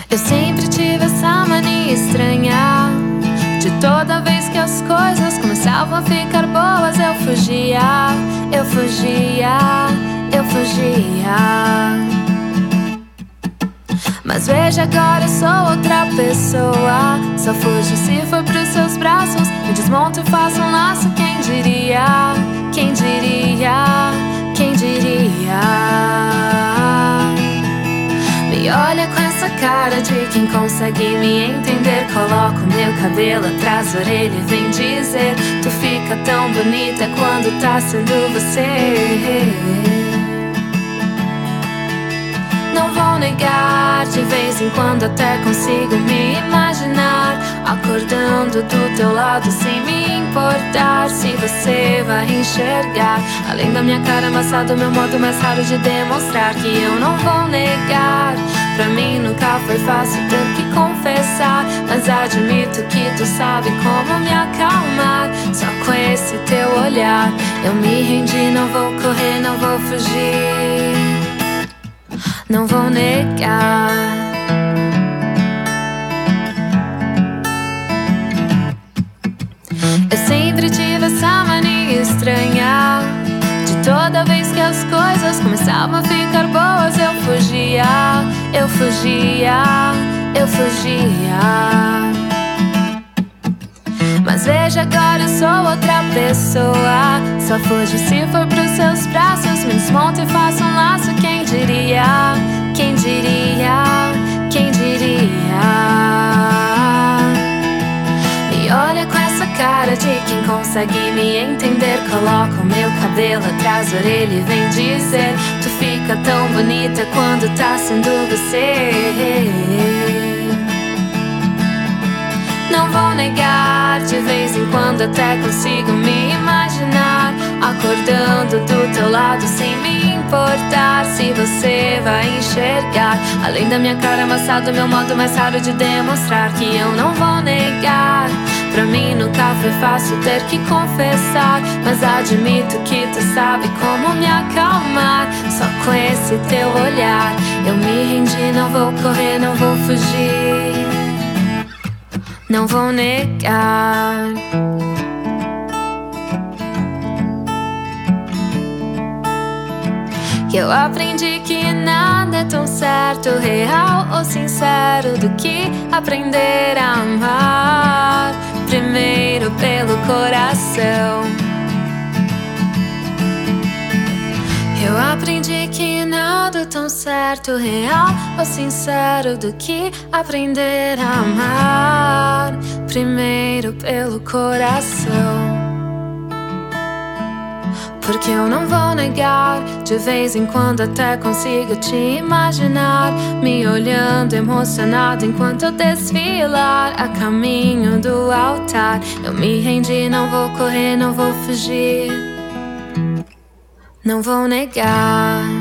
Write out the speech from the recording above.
Eu sempre tive essa mania estranha de toda vez que as coisas começavam a ficar boas, eu fugia, eu fugia, eu fugia. Mas veja, agora eu sou outra pessoa. Só fujo se for pros seus braços. Me desmonto e faço um laço. Quem diria, quem diria, quem diria? Me olha com essa cara de quem consegue me entender. Coloco meu cabelo atrás da orelha e vem dizer: tu fica tão bonita quando tá sendo você. Não vou negar, de vez em quando até consigo me imaginar acordando do teu lado sem me importar se você vai enxergar. Além da minha cara amassada, o meu modo mais raro de demonstrar que eu não vou negar. Pra mim nunca foi fácil ter que confessar, mas admito que tu sabe como me acalmar. Só com esse teu olhar eu me rendi, não vou correr, não vou fugir, não vou negar. Eu sempre tive essa mania estranha de toda vez que as coisas começavam a ficar boas, eu fugia, eu fugia, eu fugia. Mas veja, agora eu sou outra pessoa. Só fujo se for pros seus braços. Me desmonto e faço um laço. Quem diria, quem diria, quem diria? Me olha com essa cara de quem consegue me entender. Coloca o meu cabelo atrás da orelha e vem dizer: tu fica tão bonita quando tá sendo você. Não vou negar, de vez em quando até consigo me imaginar acordando do teu lado sem me importar se você vai enxergar. Além da minha cara amassada, o meu modo mais raro de demonstrar que eu não vou negar. Pra mim nunca foi fácil ter que confessar, mas admito que tu sabe como me acalmar. Só com esse teu olhar eu me rendi, não vou correr, não vou fugir, não vou negar. Que eu aprendi que nada é tão certo, real ou sincero do que aprender a amar primeiro pelo coração. Eu aprendi que nada é tão certo, real ou sincero do que aprender a amar primeiro pelo coração. Porque eu não vou negar, de vez em quando até consigo te imaginar me olhando emocionado enquanto eu desfilar a caminho do altar. Eu me rendi, não vou correr, não vou fugir, não vou negar.